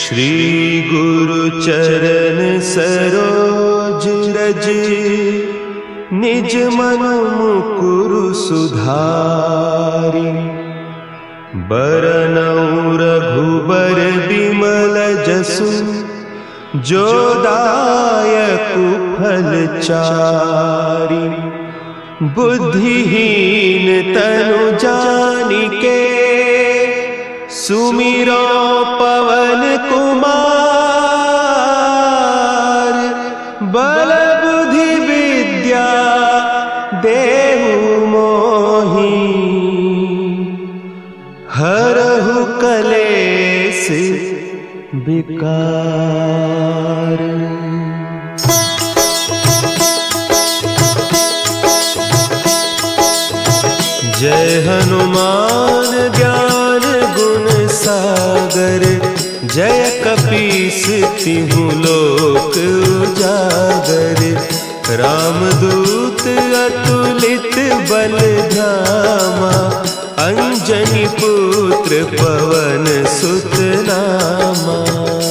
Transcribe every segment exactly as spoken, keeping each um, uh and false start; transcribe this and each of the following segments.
श्री गुरु चरण सरोज रज, निज मन मुकुरु सुधारि। बरनउँ रघुबर बिमल जसु, जो दायकु फल चारि। बुद्धिहीन तनु जानिके, सुमिरो पवन कुमार। बल बुद्धि विद्या देहु मोहि, हरहु कलेस विकार। जय हनुमान ज्ञान गुण सागर, जय कपीस तिहु लोक उजागर। रामदूत अतुलित बल धामा, अंजनी पुत्र पवन सुत नामा।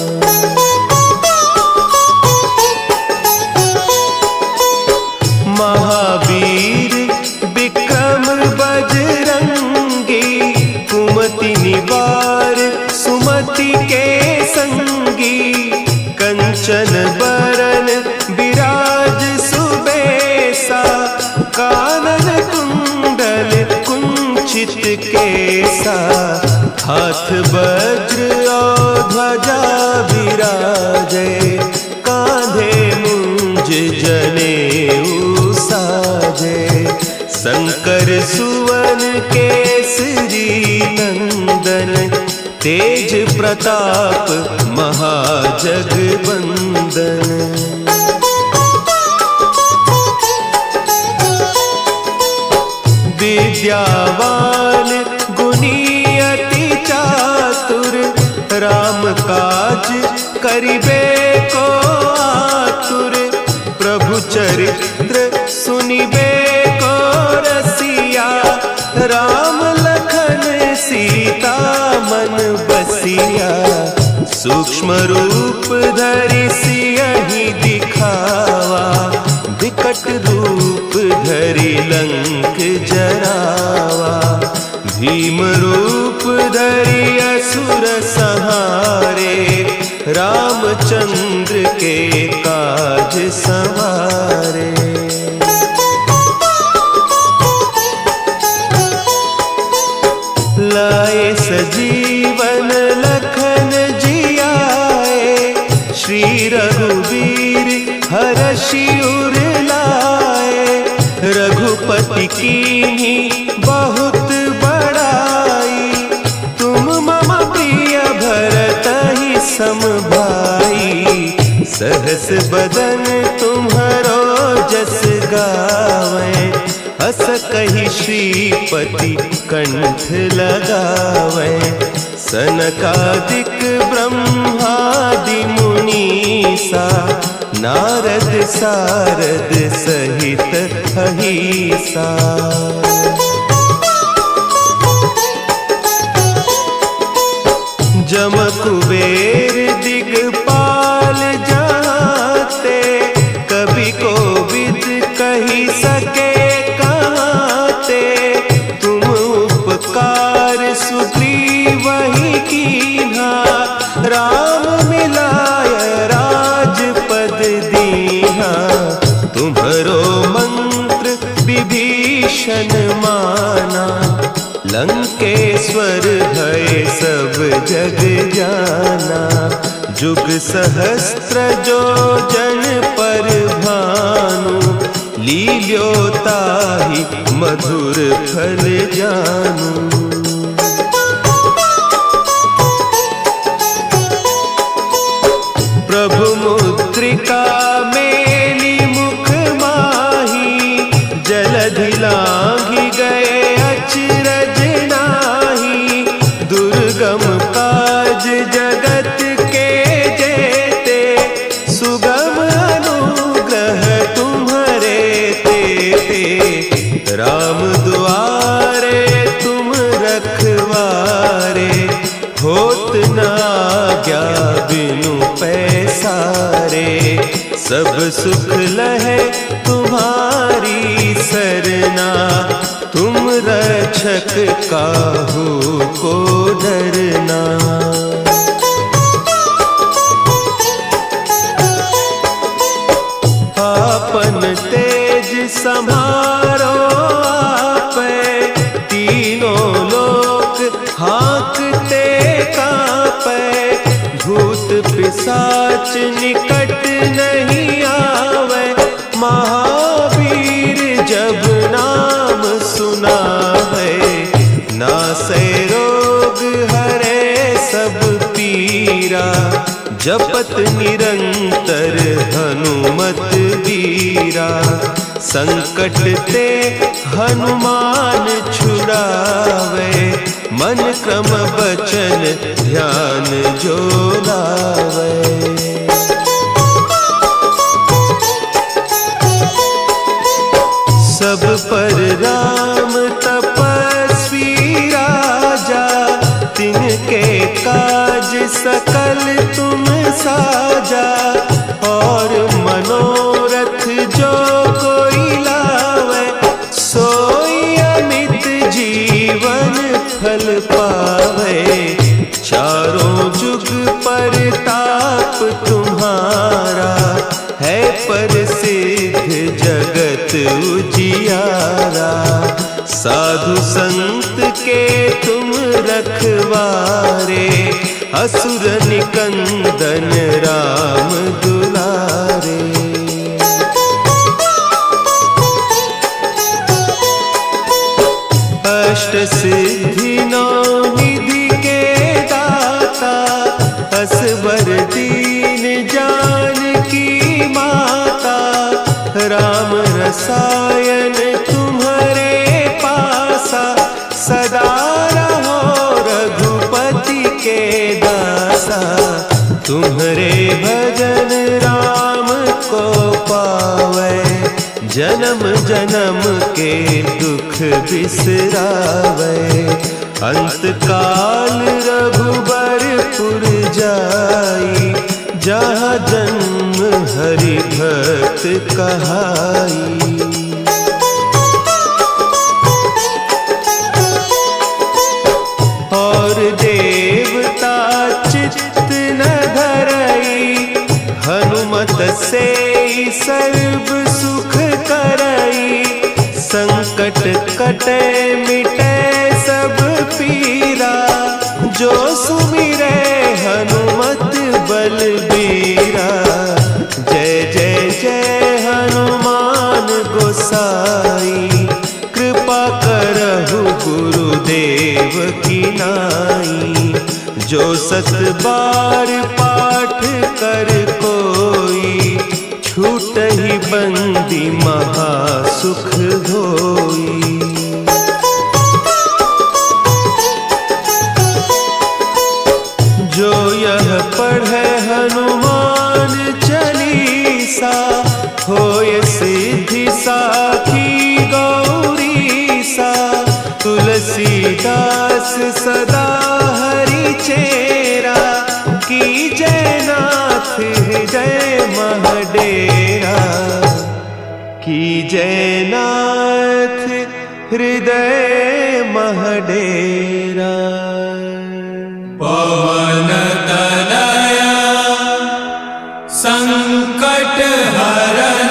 महावीर विक्रम बजरंगी, कुमति निवार सुमति के संगी। कंचन बरन विराज सुबेसा, कानन कुंडल कुंचित केसा। हाथ वज्र और ध्वजा विराजे, कांधे मुंज जनेऊ साजे। शंकर सुवन केसरी नंदन, तेज प्रताप महाजगवंदन। विद्यावान गुणी अति चातुर, राम काज करिबे को आतुर। प्रभु चरित्र सुनिबे को रसिया, राम लखन सीता मन बसिया। सूक्ष्म रूप धरि सियहि दिखावा, विकट रूप धरि लंक जरावा। भीम रूप धरि असुर संहारे, रामचंद्र के काज संवारे। लाए सजीवन लखन जियाए, श्री रघुवीर हरषि उर लाए। रघुपति कीन्ही बहुत बड़ाई, तुम मम प्रिय भरतहि सम भाई। सहस बदन तुम्हरो जस गावें, हस कहि श्रीपति कंठ लगावें। सनकादिक ब्रह्मादि मुनीसा, नारद सारद सहित अहीसा। जम कुबेर दिगपाल जाते, कवि कोविद कहि सके कहते। तुम उपकार सुग्रीवहि कीन्हा, राम मिलाय राजपद दीन्हा। तुम्हरो मंत्र विभीषण माना, लंकेश्वर भय सब जग जाना। जुग सहस्त्र जो जन पर भानु, लील्योताहि मधुर फल जानू। प्रभु मुद्रिका मेली मुख माही, जलधि लांघि गए अचरज नाही। दुर्गम काज जगत के जेते, सुगम अनुग्रह तुम्हरे तेते। राम दुआरे तुम रखवारे, होत न आज्ञा बिनु पैसारे। सब सुख लहे तुम्हारी सरना, तुम रक्षक काहू को डरना। आपन तेज समारो आपे, तीनों लोक हाँकते कांपे। भूत पिशाच निकट नहीं आवे, महावीर जब नाम सुनावे। नासे रोग हरे सब पीरा, जपत निरंतर हनुमत वीरा। संकट ते हनुमान छुड़ावे, मन क्रम बचन ध्यान जो लावे। सब पर राम तपस्वी राजा, तिनके काज सकल तुम साजा। और मनोरथ जो कोई लावे, सोई अमित जीवन फल पावे। चारों जुग परताप तुम्हारा, है प्रसिद्ध जगत उजियारा। साधु संत के तुम रखवारे, असुर निकंदन राम दुलारे। अष्ट सिद्धि नौ निधि के दाता, असवर दीन जानकी माता। राम रसायन तुम्हारे पासा, सदा रहो रघुपति के दासा। तुम्हारे भजन राम को पावे, जन्म जन्म के दुख बिसरावे। अंत काल रघुबरपुर जाई, जहाँ जन्म हरि भक्त कहाई। और देवता चित्त न धरई, हनुमत से सर्व सुख करई। संकट कटे मिटे सब पीरा, जो सुमिरे हनुमत बलबीरा। जय जय जय हनुमान गोसाई, कृपा करहु गुरुदेव की नाई। जो सत बार पाठ कर कोई, छूट ही बंदी महासुख होई। जो यह पढ़े हनुमान चालीसा, होय सिद्धि साखी गौरीसा। तुलसीदास सदा हरि चेरा, की जयनाथ हृदय महडेरा। की जयनाथ हृदय महडेरा। पवन तनया संकट हरन,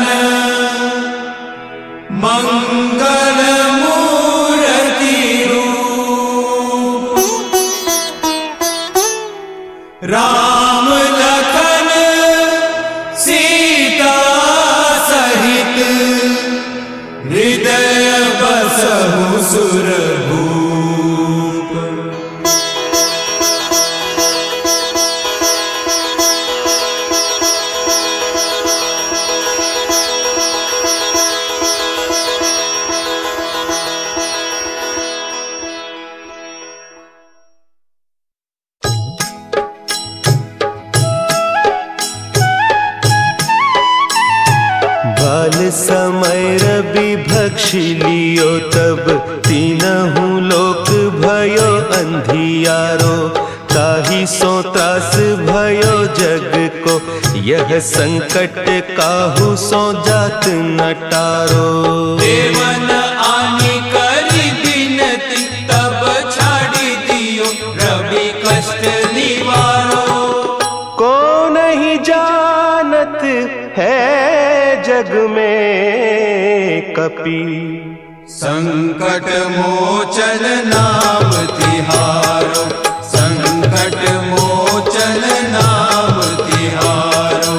मंगल मूर्ति रूप। राम लखन सीता सहित, हृदय बसहु सुरभूप। समय रवि भक्षी लियो, तब तीनहु लोक भयो अंधियारो। ता ताही सो त्रास भयो जग को, यह संकट काहू सो जात न टारो। देवन आनी करी बिनती, तब छाड़ी दियो रवि कष्ट निवारो। को नहीं जानत है जग में कपि, संकट मोचन नाम तिहारो, संकट मोचन नाम तिहारो।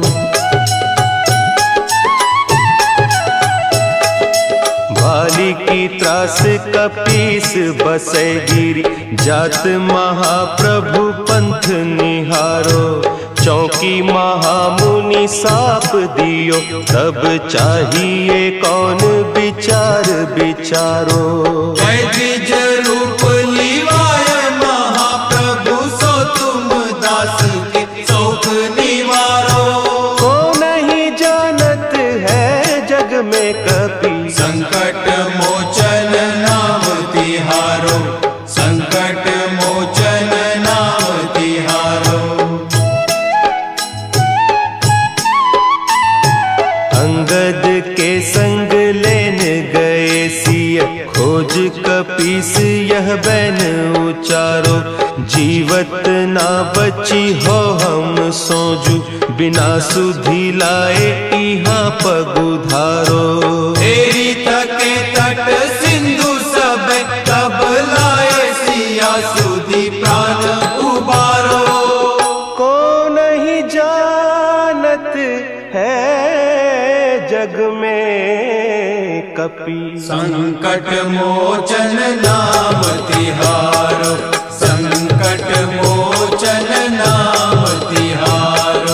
भाली की त्रास कपीस बसै गिरी, जात महाप्रभु पंथ निहारो। चौकी महामुनि साप दियो, तब चाहिए कौन विचार विचारो। द्विज रूप लिवाय महाप्रभु, सो तुम दास के शोक निवारो। को नहीं जानत है जग में कपि, संकट मोचन नाम तिहारो, संकट मोचन नाम तिहारो। अंगद के संग लेन गए सिय, खोज कपीस यह बैन उचारो। जीवत ना बची हो हम सोजू, बिना सुधि लाए इहाँ पगुधारो। तेरी तके तट सिंधु सब, तब लाए सिया सुधि प्राण उबारो। को नहीं जानत है जग में कपि, संकट मोचन नाम तिहारो, संकट मोचन नाम तिहारो।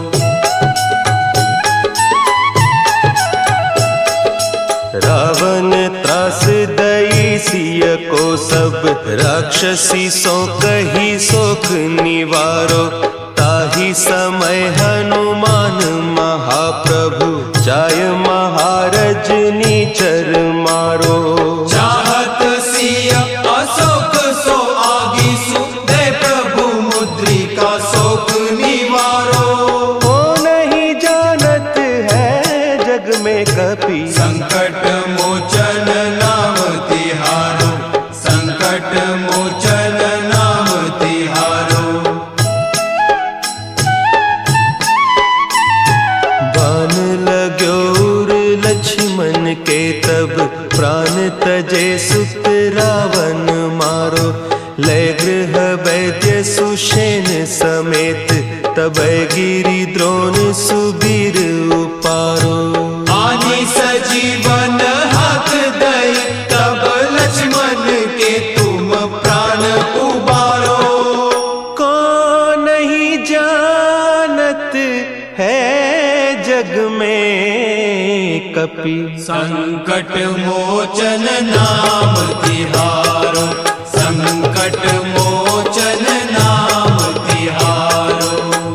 रावण त्रास दई सिय को सब, राक्षसी सो कही सोख निवारो। ताही समय हनुमान महाप्रभु, जाय महारज नीचर मारो। चाहत सिया अशोक सो आगीसु, दे प्रभु मुद्रिका शोक निवारो। को नहीं जानत है जग में कपि, संकट मोचन नाम तिहारो, संकट मोचन नाम तिहारो। बान लाग्यो उर लक्ष्मण के, तब प्राण तजे सुत रावण मारो। लय गृह वैद्य सुषेण समेत, तब गिरि द्रोण सुबीर उपारो। आनी सजीवन हाथ दई, तब लक्ष्मण के तुम प्राण उबारो। को नहीं जानत है जग में कपि, संकट मोचन नाम तिहारो, संकट मोचन नाम तिहारो।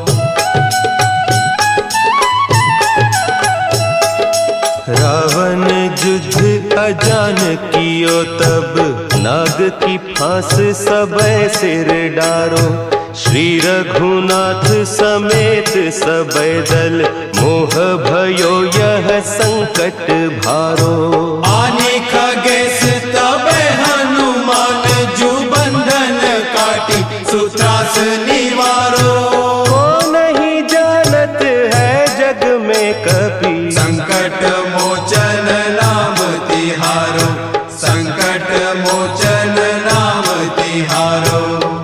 रावण युद्ध अजान कियो, तब नाग की फांस सबे सिर डारो। श्री रघुनाथ समेत सबे दल, मोह भयो यह संकट भारो। आने खगेश तबे हनुमान, जु बंधन काटी सुत्रास निवारो। को नहीं जानत है जग में कपि, संकट मोचन नाम तिहारो, संकट मोचन नाम तिहारो।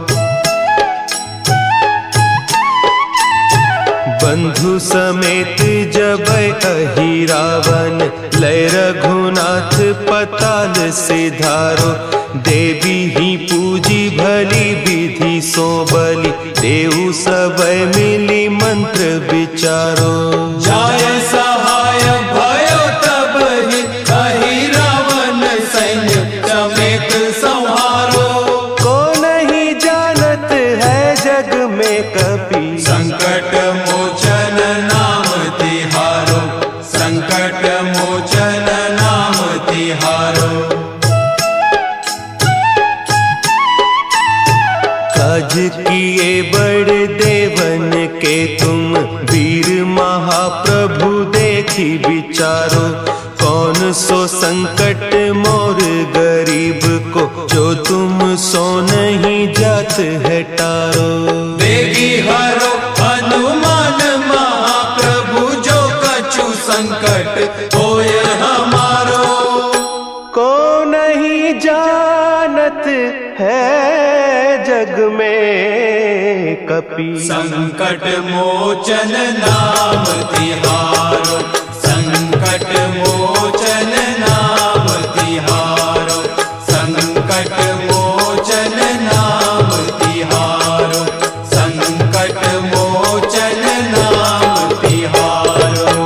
बंधु समेत जब अहि रावण, लय रघुनाथ पताल सिधारो। देवी ही पूजी भली विधि सो बलि, देहु सब मिली मंत्र विचारो। जाय सहाय भयो तब ही, अहि रावण सैन्य समेत संहारो। को नहीं जानत है जग में कपि, संकट मोचन नाम तिहारो, संकट मोचन नाम तिहारो। काज की किए बड़े देवन के तुम वीर महाप्रभु देखी विचारो, कौन सो संकट मोर गरीब को, जो तुम सो नहीं जात है टारो। बेगी हरो हनुमान महाप्रभु, जो कछु संकट होय हमारो। को नहीं जानत है जग में कपि, संकट मोचन नाम तिहारो, संकट मोचन नाम तिहारो, संकट मोचन नाम तिहारो, संकट मोचन नाम तिहारो।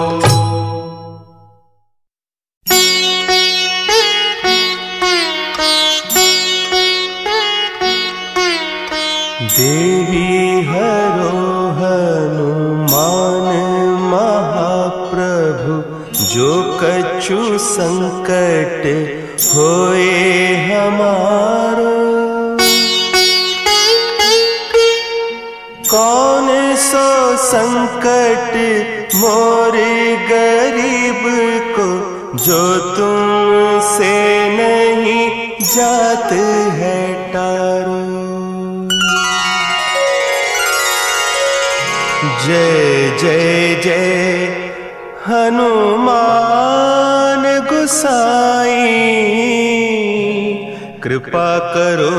देवी हरो हनुमान महाप्रभु, जो कछु संकट होए हमारो। कौन सो संकट मोर गरीब को, जो तुम से नहीं जात है टारो। जय जय जय हनुमान गुसाई, कृपा करो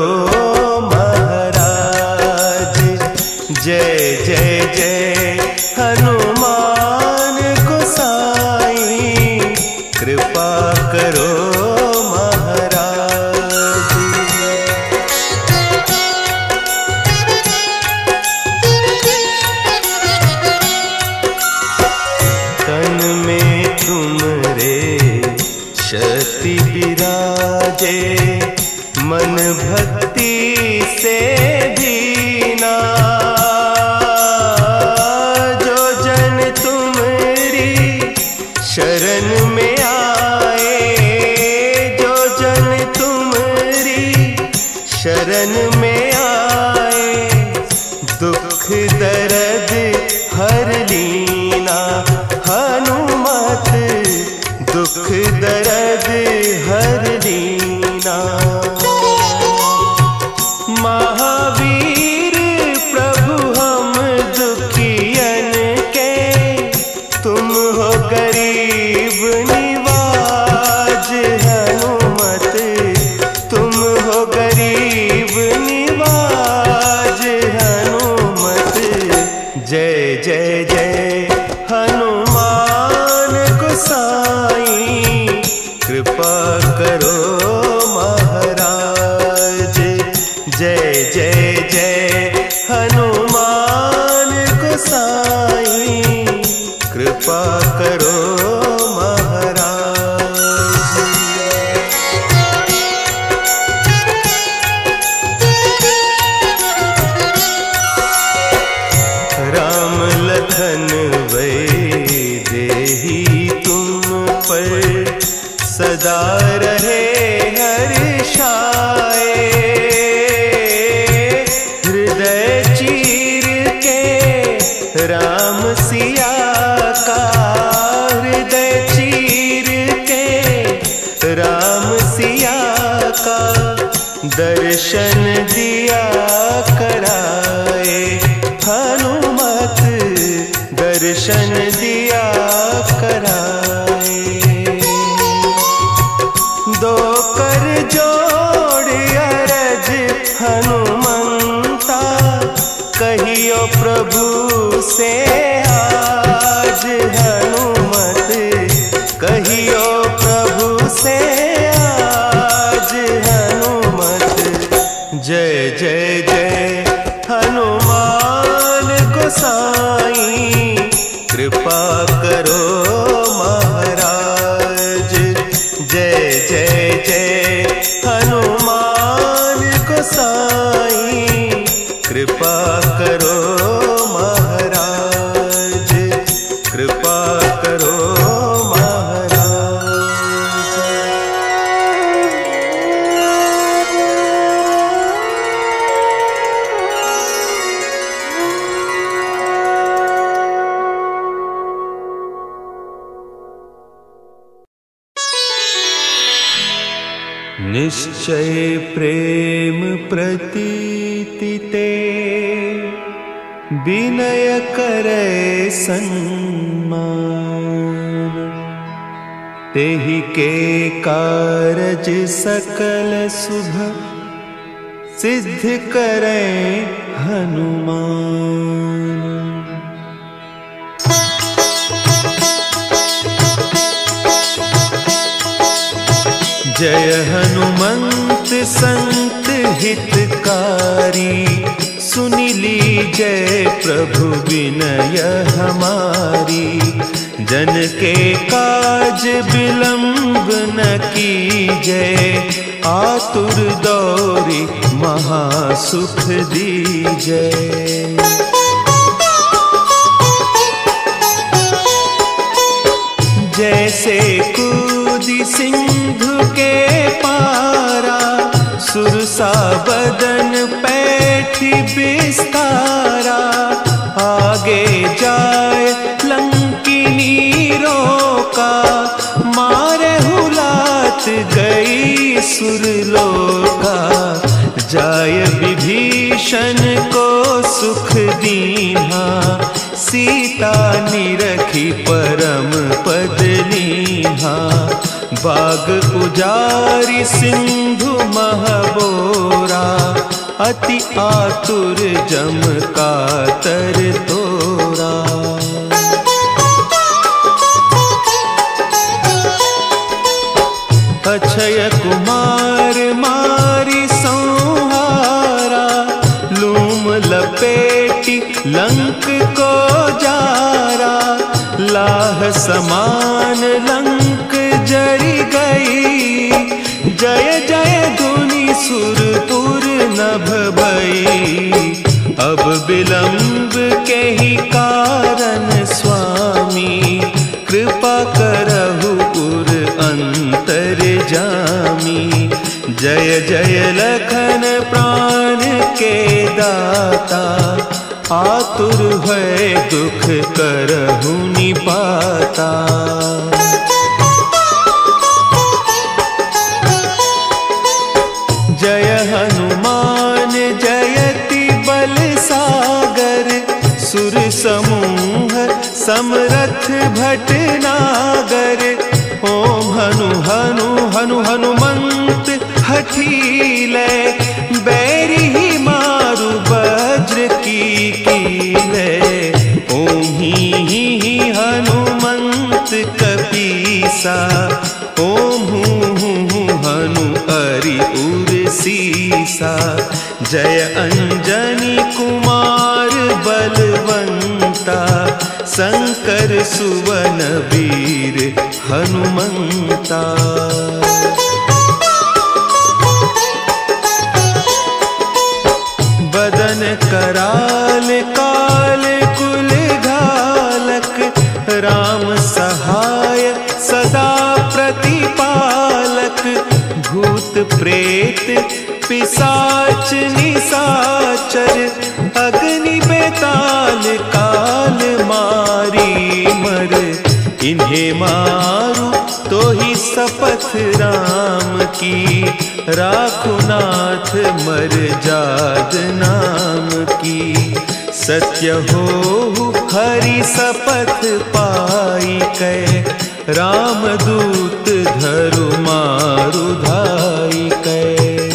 महाराज। जय जय जय हनुमान गुसाई, कृपा करो मन भक्ति से दीना। जो जन तुम्हारी शरण में आए, जो जन तुम्हारी शरण में आए, दुख दर्द हर लीना। हनुमत दुख दर्द हर लीना। महावीर प्रभु हम दुखियन के, तुम हो गरीब निवाज। हनुमत तुम हो गरीब निवाज। हनुमत जय जय जय हनुमान गोसाई, कृपा करो महाराज। जय जय जय हनुमान गोसाई, कृपा करो महाराज। राम लखन वैदेही तुम पर सदा रहे हर्षाए। हृदय चीर के राम सिया का, हृदय चीर के राम सिया का, दर्शन दिया कराए। हनुमत दर्शन दिया कराए। दो कर जोड़ अरज हनुमंता, कहियो प्रभु से आज। हनुमत कहियो प्रभु से आज। हनुमत जय जय जय हनुमान गोसाई, कृपा करो महाराज। जय जय जय हनुमान गोसाई, कृपा करो महाराज। कृपा करो महाराज। निश्चय प्रेम प्रतीति ते विनय करे सन्मान। तेहि के कारज सकल शुभ सिद्ध करे हनुमान। जय हनुमंत संत हितकारी, सुनि लीजय प्रभु विनय हमारी। जन के काज विलंब न कीजय, आतुर दौरी महासुख दीजय। जैसे कूदी सिंधु के पारा, सुरसा बदन पैठी बिस्तारा। आगे जाए लंकिनी रोका, मारे हुलात गई सुरलोका। जाय विभीषण को सुख दीन्हा, सीता निरखी परम पद लीन्हा। बाग उजारी सिंधु महबोरा, अति आतुर जम कातर तोरा। अक्षय कुमार मारी संहारा, लूम लपेटी लंक को जारा। लाह समान लंक जरी गई, जय जय धुनि सुरपुर नभ भई। अब विलंब के ही कारण स्वामी, कृपा करहु पुर अंतर जामी। जय जय लखन प्राण के दाता, आतुर भय दुख करहु निपाता। जय हनुमान जयति बल सागर, सुर समूह समरथ भटनागर। ओम हनु हनु हनु हनुमंत हठीले, बैरी ही मारु वज्र की कीले। ओम ही ही ही हनुमंत कपीसा, ओम हूँ हूँ हनु हरि उर सीसा। जय अंजनी कुमार बलवंता, शंकर सुवन वीर हनुमंता। बदन कराल काल कुल घालक, राम सहाय सदा प्रतिपालक। भूत प्रेत पिशाच निशाचर, अग्नि बेताल काल मारी मर। इन्हें मारू तो ही शपथ राम की, राखुनाथ मर जाद नाम की। सत्य हो हरि शपथ पाई कै, राम दूत धरु मारु धाई कै।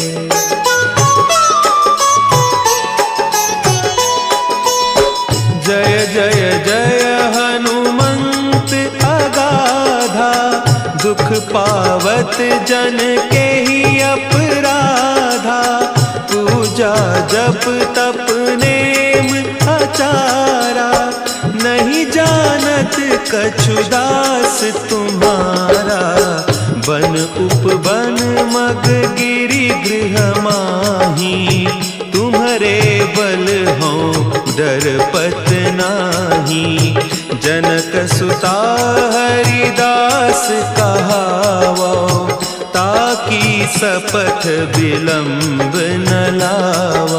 जय जय जय हनुमंत अगाधा, दुख पावत जन के ही अपराधा। पूजा जप तप नेम आचारा, नहीं जानत कछु दास तुम्हारा। बन उपवन मग गिरि गृह माही, तुम्हारे बल हो डरपत नाही। जनक सुता हरिदास कहावो, ताकि शपथ विलंब न लावो।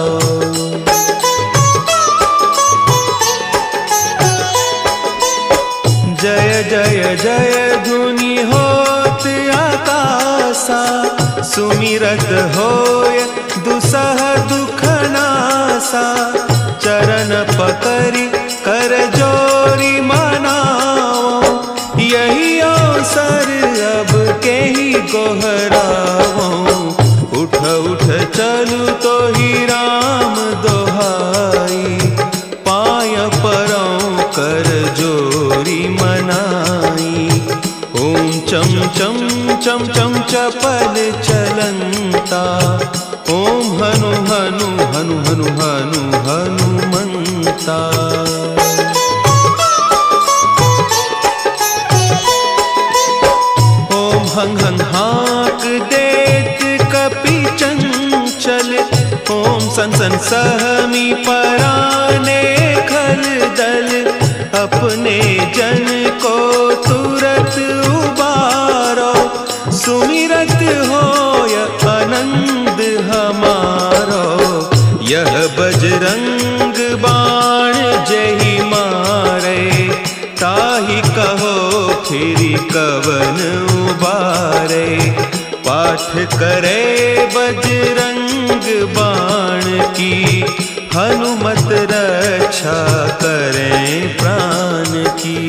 जय जय जय धुनि होत आकाशा, सुमिरत होय दुसह दुख नासा, चरण पकड़ी कर जोरी मनाओ, यही अवसर अब के ही गोहराओ। उठ उठ चलू तो ही राम दोहाई, पाय परौ कर जोरी मनाई। ओम चम चम चम चम चपल चलंता, ओम हनु हनु हनु हनु हनु हनुमंता। ओम हंग हंग हाँक देत कपि चंचल, ओम सन सन सहमी पराने खल दल। अपने जन को तुरत उबारो, सुमिरत होय आनंद हमारो। यह बजरंग बाण जही मारे, ताहि कहो फिरि कवन उबारे। पाठ करे बजरंग बाण की, हनुमत रक्षा करें प्राण की।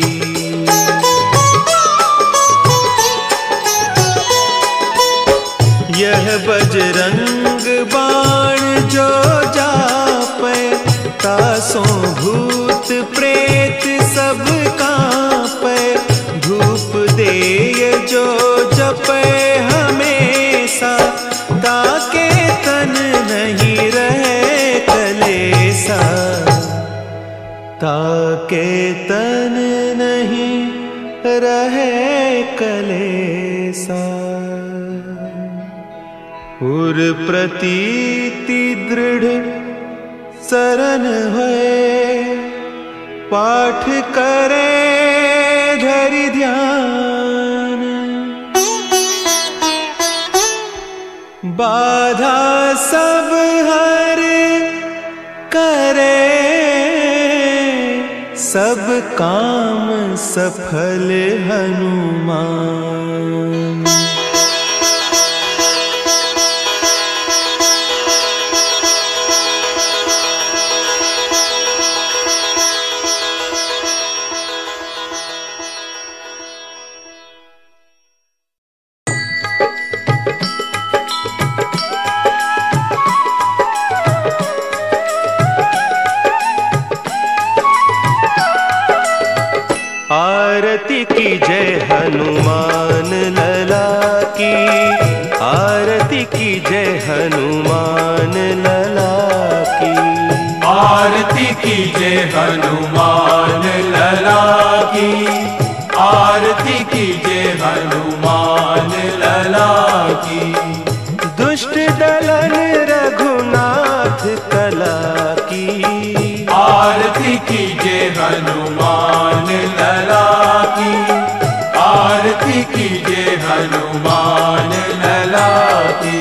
यह बजरंग बाण जो जापै, तासों भूत प्रेत सब कांपै। धूप देय जो जपै हमेशा, ताके तन नहीं रहे कलेसा। ताके तन नहीं रहे कलेसा। उर प्रतीति दृढ़ शरण है, पाठ करे धरि ध्यान। बाधा सब हर करे, सब काम सफल हनुमान। आरती की जय हनुमान लला की, आरती की जय हनुमान लला की। आरती की जय हनुमान लला की, आरती की जय हनुमान लला की। दुष्ट दलन रघुनाथ कला की, आरती की जय हनुमान लला की, आरती की जय हनुमान लला की।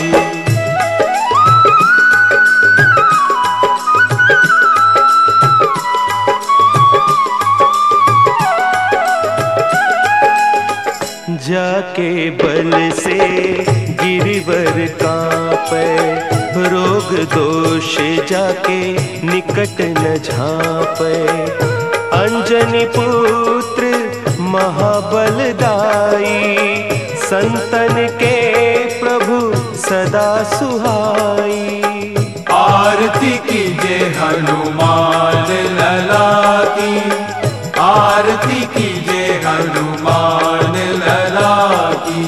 जाके बल से गिरिवर कांपे, रोग दोष जाके निकट न झांपे। अंजनी पुत्र महाबलदाई, संतन के प्रभु सदा सुहाई। आरती की जय हनुमान लला की, आरती की जय हनुमान लला की।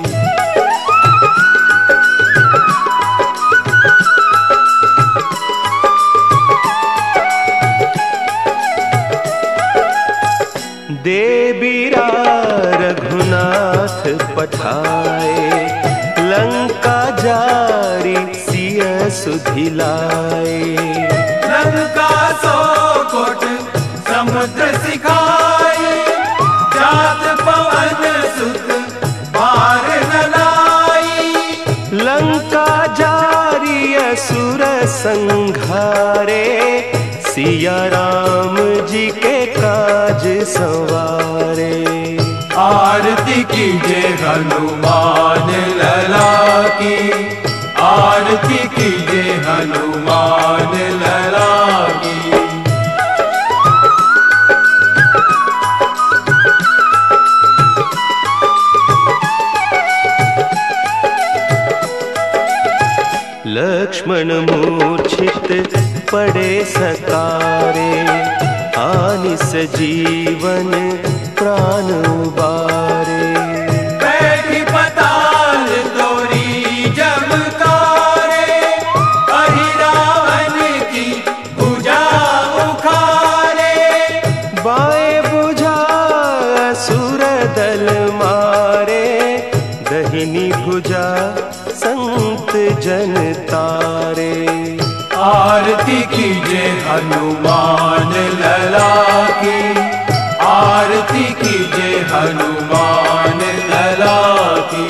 देबीरा रघुनाथ पठाए, लंका जारी सिय सुधिलाए। लंका सौ कोट समुद्र सिखाए, जात पवन सुत पार न लाई। लंका जारी असुर संघारे, सिया राम जी के काज संवारे। आरती कीजिए हनुमान लला की, आरती कीजिए हनुमान लला की। लक्ष्मण मूर्छित पड़े सकारे, आनिस जीवन प्राण उबारे। बैठी पताल तोरी जमकारे, कही रावण की भुजा उखारे। बाएं भुजा असुर दल मारे, दहिनी भुजा संत जन तारे। आरती कीजिए हनुमान लला की, आरती कीजिए हनुमान लला की।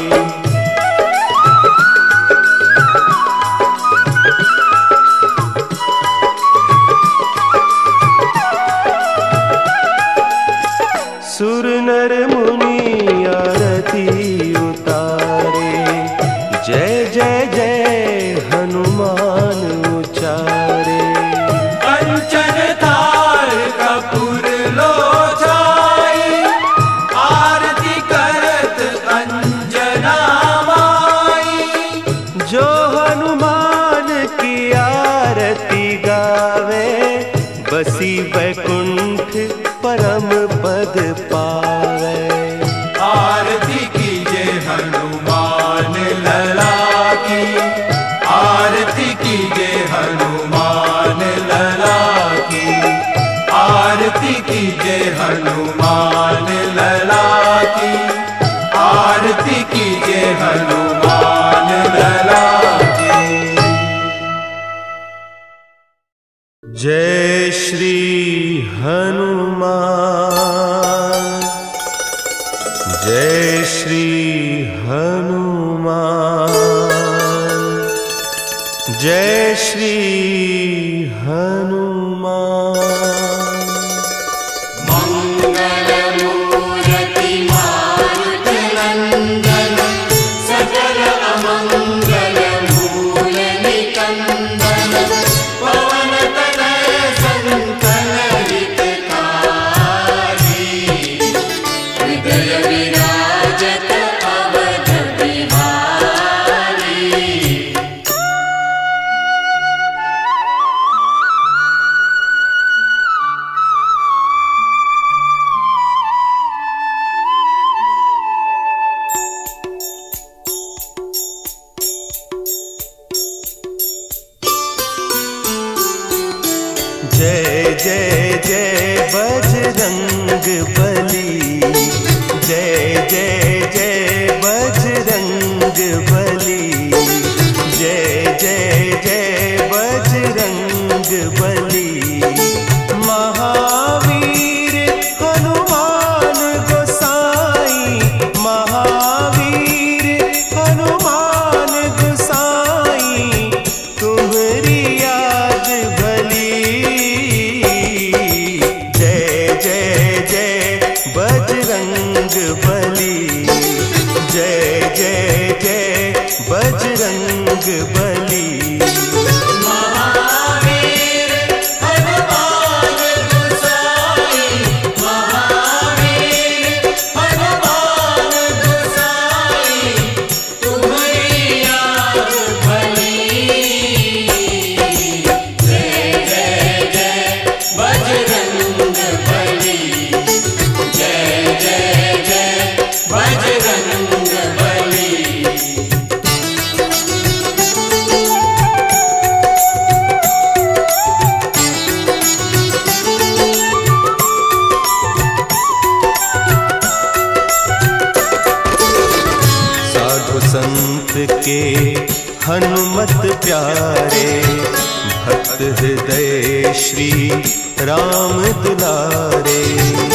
सुर नर मुनि आरती उतारे, जय जय जय हनुमान उचारे। कंचन थाल कपूर लोचाई, आरती करत अंजना माई। जो हनुमान की आरती गावे, बसी वैकुंठ परम पद पावे। आरती कीजिए हनुमान लला की, आरती कीजिए हनुमान लला की, आरती कीजिए हनुमान लला की, आरती कीजिए हनुमान लला की। जय श्री हनुमान, जय श्री हनुमान, जय श्री हनुमान। जय जय जय बजरंग बली, जय जय जय बजरंग बली, जय जय जय बजरंग बली। महावीर हनुमान गोसाई, महावीर हनुमान गोसाई, तुम्हारी याद भली। जय जय जय बजरंग बली, जय जय जय बजरंग बली। संत के हनुमत प्यारे, भक्त हृदय श्री राम दुलारे।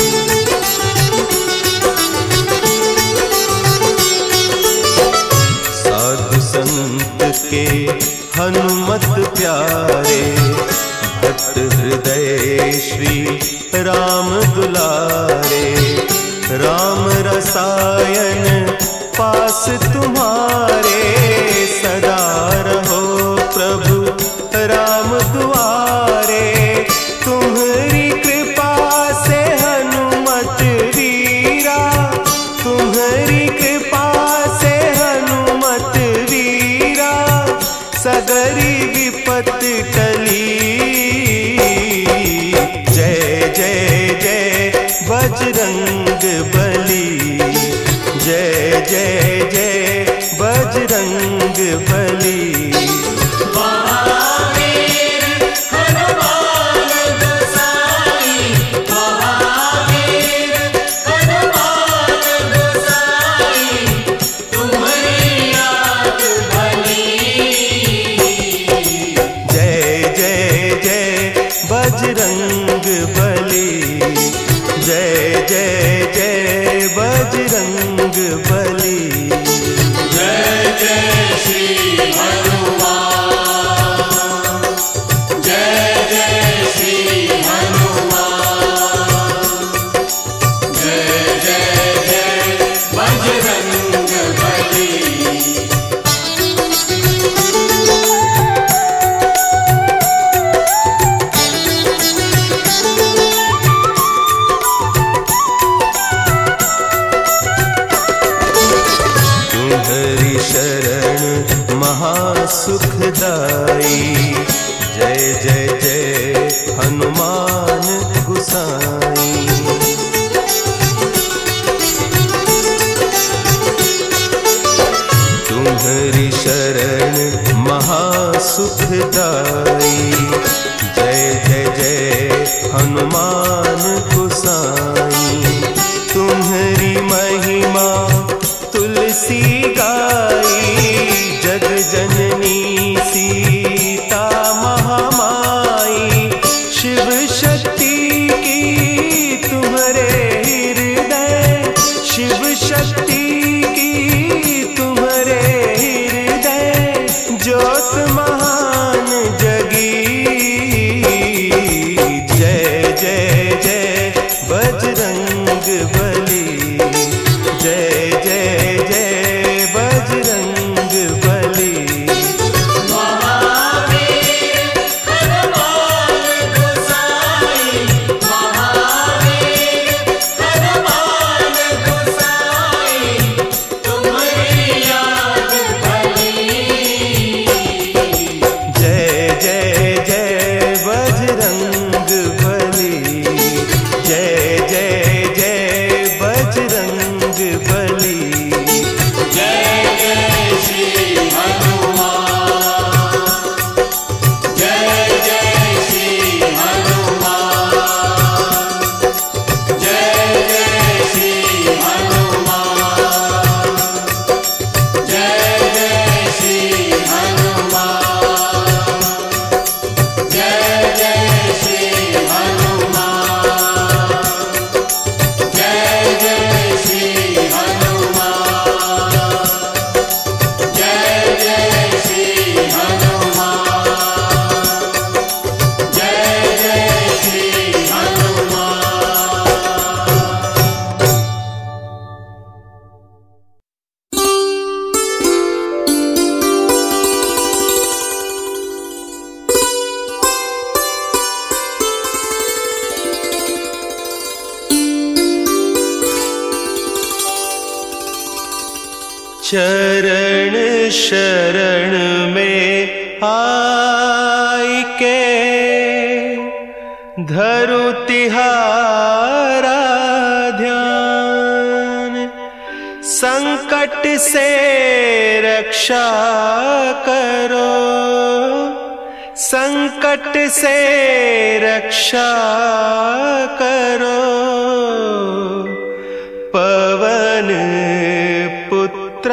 साधु संत के हनुमत प्यारे, भक्त हृदय श्री राम दुलारे। राम रस सायन पास तुम्हारे सदा रहो प्रभु राम दुआरे। तुम्हारी कृपा से हनुमत वीरा, तुम्हारी कृपा से हनुमत वीरा, सगरी विपत टली। जय जय जय बजरंग बली, जय जय जय बजरंग बली। बजरंग बली, जय जय जय बजरंग बली। जय जय श्री हनुमान, जय जय श्री हनुमान, जय जय जय बजरंग बली। तुम्हारी शरण महासुखदाई, जय जय जय हनुमान गुसाई। तुम्हारी शरण महासुखदाई, जय जय जय हनुमान गुसाई। तुम्हारी महिमा तुलसी गाई, जग जननी सीता महामाई। शिव शक्ति की तुम्हारे हृदय, शिव शक्ति की तुम्हारे हृदय, ज्योत महान जगी। जय जय जय बजरंग बली, जय जय जय बजरंग बली। महावीर हनुमान गोसाई, महावीर हनुमान गोसाई, तुम्हारी याद भली। जय जय जय बजरंग बली, जय जय जय बजरंग बली। जय जय श्री हनुमान, जय जय श्री हनुमान, जय जय श्री हनुमान, जय जय श्री हनुमान, जय जय श्री हनुमान, जय जय श्री हनुमान, जय जय श्री हनुमान, जय जय श्री हनुमान। चरण शरण में आई के, धरु तिहारा ध्यान। संकट से रक्षा करो, संकट से रक्षा करो। पवन पुत्र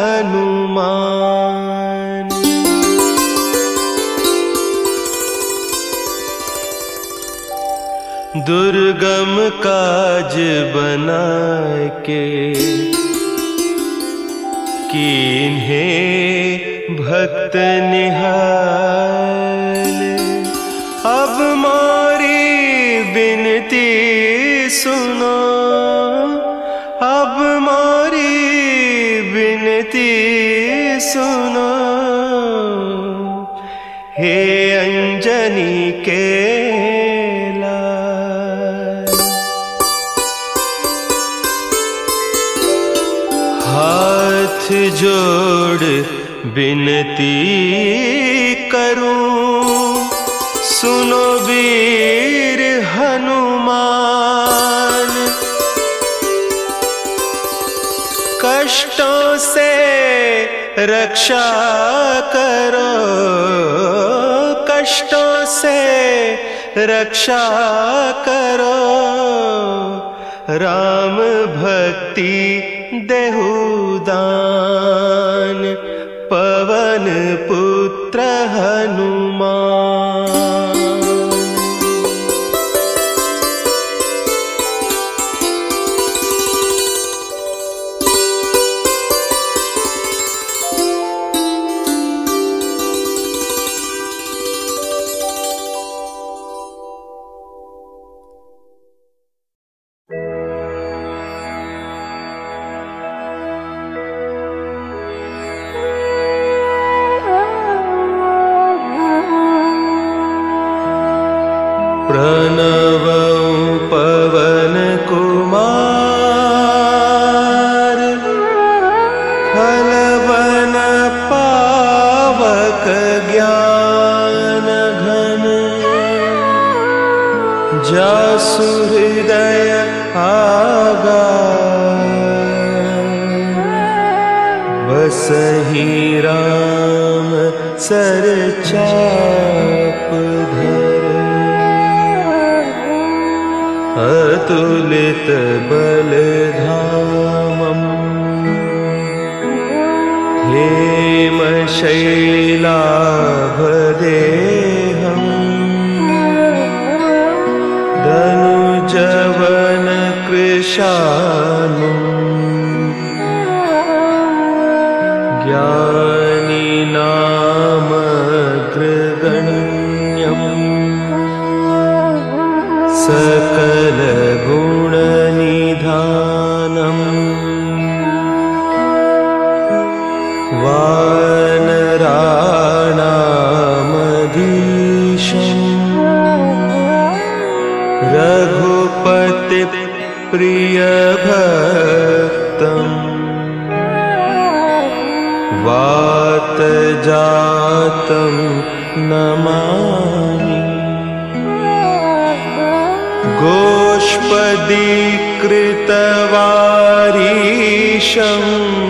हनुमान, दुर्गम काज बना के, कीन्हे भक्त निहाल। अब मोरी बिनती सुनो, अब विनती सुनो, हे अंजनी के लाल। हाथ जोड़ विनती करूं, सुनो वीर हनुमान। कष्टों से रक्षा करो, कष्टों से रक्षा करो, राम भक्ति देहु दान, पवन पुत्र हनुमान। प्रणवं पवन कुमार, फलवन पावक ज्ञान घन। जासु हृदय आगार, बसहि राम सर चाप धर। अतुलित बलधामम्, हेमशैलाभदेहम्, धनुजवन कृशानुम्, ज्ञानी नामग्रगण्यम्, सकल गुण निधानम्। वानराणामधीशम्, रघुपति प्रिय भक्तम्, वात जातं नमामि। गोष्पदीकृतवारीशम्,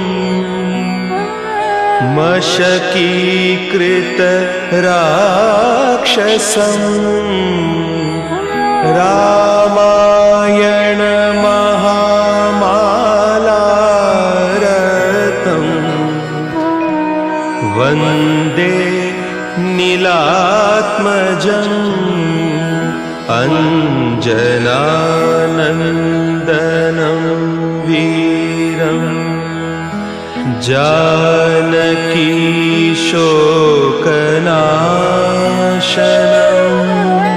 मशकीकृत राक्षसम्, रामायण महामालारतं, वन्दे नीलात्मजम्, अंजनानन्दनं वीरम्। जानकी शोकनाशनम्,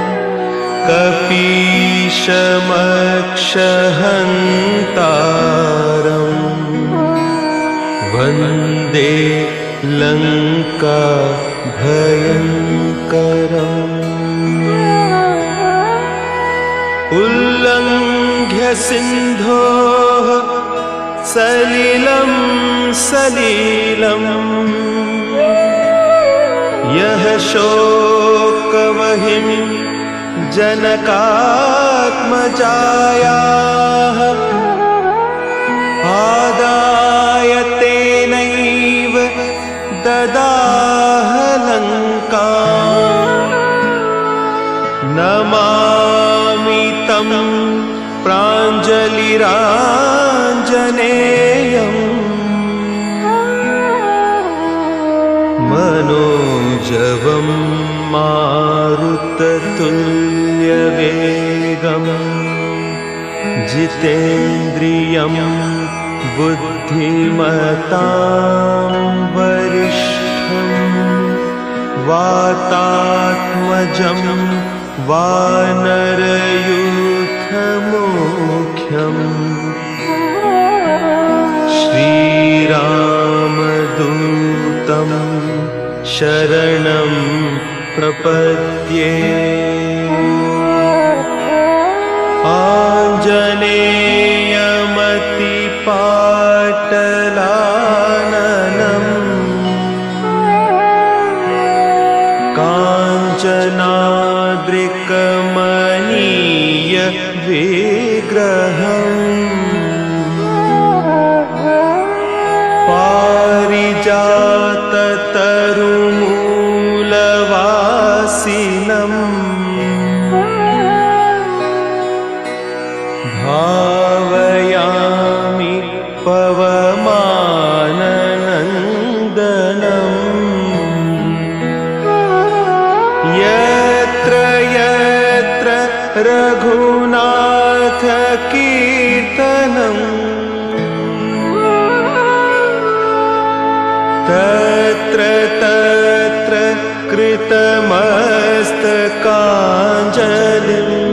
कपीशमक्षहन्तारम्, वन्दे लङ्का भयङ्करम्। उल्लङ्घ्य सिन्धोः सलिलं सलीलम्, यः शोकवहिं जनकात्मजायाः, आदाय तेनैव ददाह लङ्काम्। नमामि तं प्राञ्जलिराञ्जनेयम्, मनोजवं मारुततुल्यवेगम्, जितेन्द्रियं बुद्धिमतां वरिष्ठम्, वातात्मजं वानरयूथमुख्यम्, श्रीराम शरणं प्रपद्ये। आञ्जनेयमतिपाटलाननं काञ्चनाद्रिकमनीय विग्रहम् पारिजाततरुमूलवासिनम् भावयामि पवमाननन्दनम्। यत्र यत्र रघुनाथकीर्तनम् तत्र तत्र कृतमस्तकाञ्जलिम्।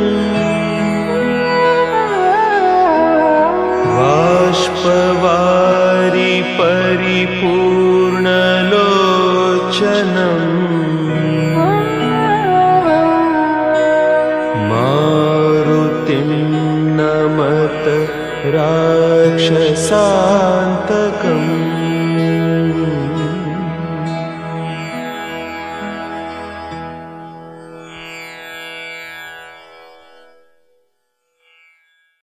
बाष्पवारि परिपूर्णलोचनम् मारुतिं नमत राक्षसान्तकम्।